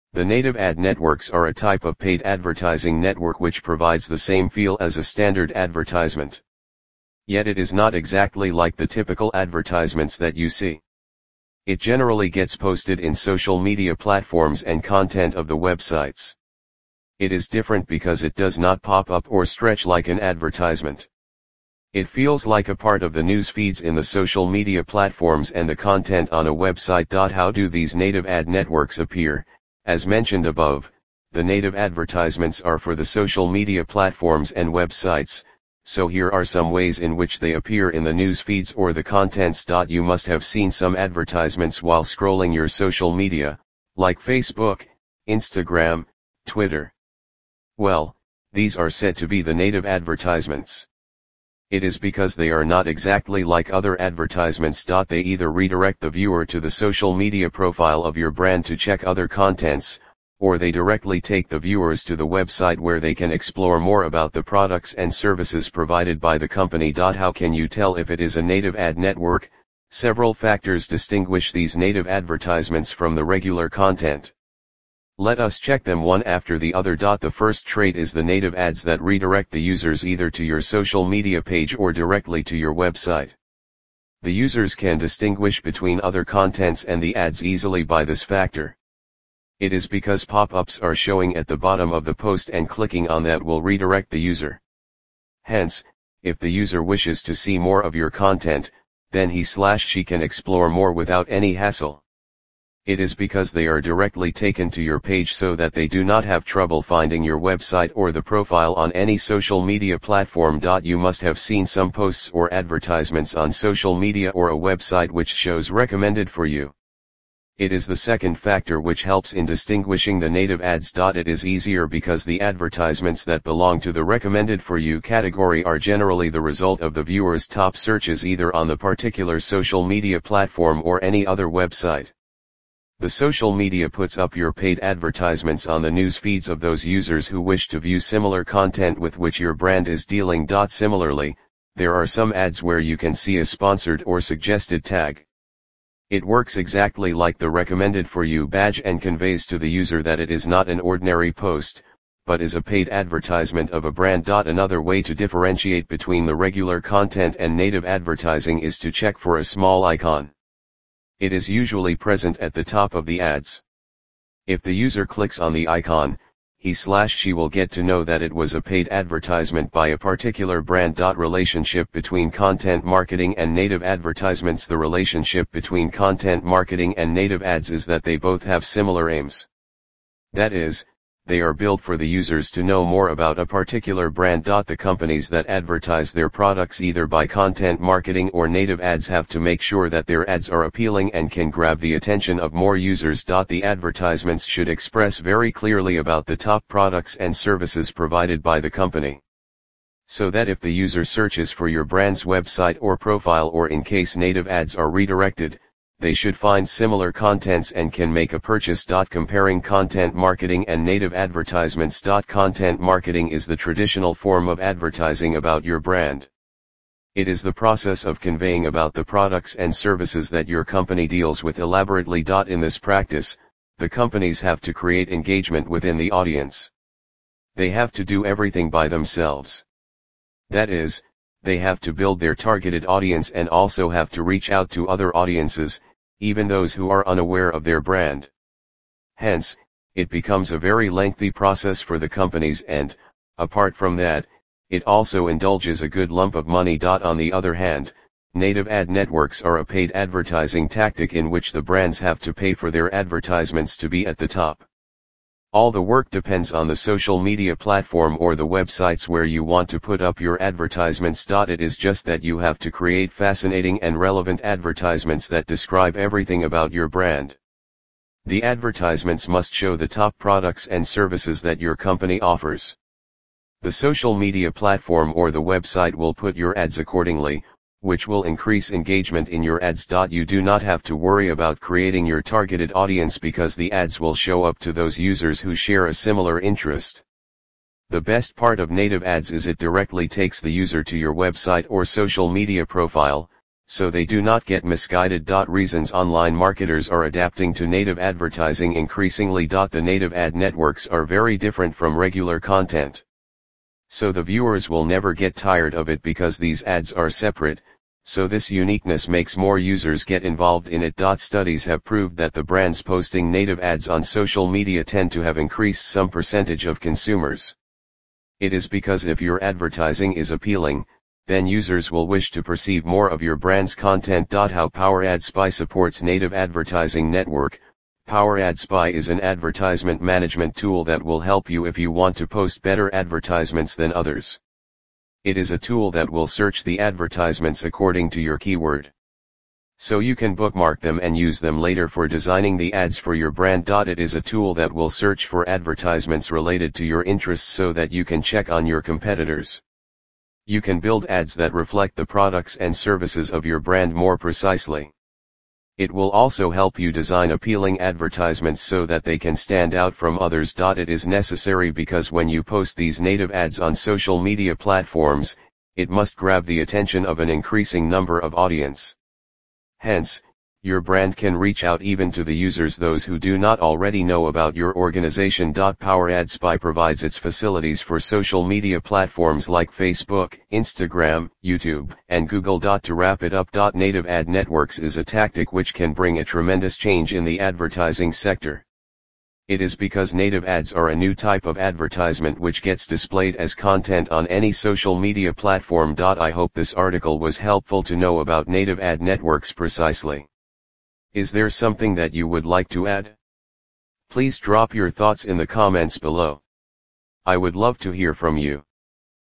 The native ad networks are a type of paid advertising network which provides the same feel as a standard advertisement. Yet it is not exactly like the typical advertisements that you see. It generally gets posted in social media platforms and content of the websites. It is different because it does not pop up or stretch like an advertisement. It feels like a part of the news feeds in the social media platforms and the content on a website. How do these native ad networks appear? As mentioned above, the native advertisements are for the social media platforms and websites, so here are some ways in which they appear in the news feeds or the contents. You must have seen some advertisements while scrolling your social media, like Facebook, Instagram, Twitter. Well, these are said to be the native advertisements. It is because they are not exactly like other advertisements. They either redirect the viewer to the social media profile of your brand to check other contents, or they directly take the viewers to the website where they can explore more about the products and services provided by the company. How can you tell if it is a native ad network? Several factors distinguish these native advertisements from the regular content. Let us check them one after the other. The first trait is the native ads that redirect the users either to your social media page or directly to your website. The users can distinguish between other contents and the ads easily by this factor. It is because pop-ups are showing at the bottom of the post and clicking on that will redirect the user. Hence, if the user wishes to see more of your content, then he/she can explore more without any hassle. It is because they are directly taken to your page so that they do not have trouble finding your website or the profile on any social media platform. You must have seen some posts or advertisements on social media or a website which shows recommended for you. It is the second factor which helps in distinguishing the native ads. It is easier because the advertisements that belong to the recommended for you category are generally the result of the viewer's top searches either on the particular social media platform or any other website. The social media puts up your paid advertisements on the news feeds of those users who wish to view similar content with which your brand is dealing. Similarly, there are some ads where you can see a sponsored or suggested tag. It works exactly like the recommended for you badge and conveys to the user that it is not an ordinary post, but is a paid advertisement of a brand. Another way to differentiate between the regular content and native advertising is to check for a small icon. It is usually present at the top of the ads. If the user clicks on the icon, he/she will get to know that it was a paid advertisement by a particular brand. Relationship between content marketing and native advertisements. The relationship between content marketing and native ads is that they both have similar aims. That is, they are built for the users to know more about a particular brand. The companies that advertise their products either by content marketing or native ads have to make sure that their ads are appealing and can grab the attention of more users. The advertisements should express very clearly about the top products and services provided by the company, so that if the user searches for your brand's website or profile or in case native ads are redirected, they should find similar contents and can make a purchase. Comparing content marketing and native advertisements. Content marketing is the traditional form of advertising about your brand. It is the process of conveying about the products and services that your company deals with elaborately. In this practice, the companies have to create engagement within the audience. They have to do everything by themselves. That is, they have to build their targeted audience and also have to reach out to other audiences, even those who are unaware of their brand. Hence, it becomes a very lengthy process for the companies and, apart from that, it also indulges a good lump of money. On the other hand, native ad networks are a paid advertising tactic in which the brands have to pay for their advertisements to be at the top. All the work depends on the social media platform or the websites where you want to put up your advertisements. It is just that you have to create fascinating and relevant advertisements that describe everything about your brand. The advertisements must show the top products and services that your company offers. The social media platform or the website will put your ads accordingly, which will increase engagement in your ads. You do not have to worry about creating your targeted audience because the ads will show up to those users who share a similar interest. The best part of native ads is it directly takes the user to your website or social media profile, so they do not get misguided. Reasons online marketers are adapting to native advertising increasingly. The native ad networks are very different from regular content. So the viewers will never get tired of it because these ads are separate, so this uniqueness makes more users get involved in it. Studies have proved that the brands posting native ads on social media tend to have increased some percentage of consumers. It is because if your advertising is appealing, then users will wish to perceive more of your brand's content. How Power Ad Spy supports native advertising network. Power Ad Spy is an advertisement management tool that will help you if you want to post better advertisements than others. It is a tool that will search the advertisements according to your keyword, so you can bookmark them and use them later for designing the ads for your brand. It is a tool that will search for advertisements related to your interests so that you can check on your competitors. You can build ads that reflect the products and services of your brand more precisely. It will also help you design appealing advertisements so that they can stand out from others. It is necessary because when you post these native ads on social media platforms, it must grab the attention of an increasing number of audience. Hence, your brand can reach out even to the users, those who do not already know about your organization. Power Ad Spy provides its facilities for social media platforms like Facebook, Instagram, YouTube, and Google. To wrap it up, native ad networks is a tactic which can bring a tremendous change in the advertising sector. It is because native ads are a new type of advertisement which gets displayed as content on any social media platform. I hope this article was helpful to know about native ad networks precisely. Is there something that you would like to add? Please drop your thoughts in the comments below. I would love to hear from you.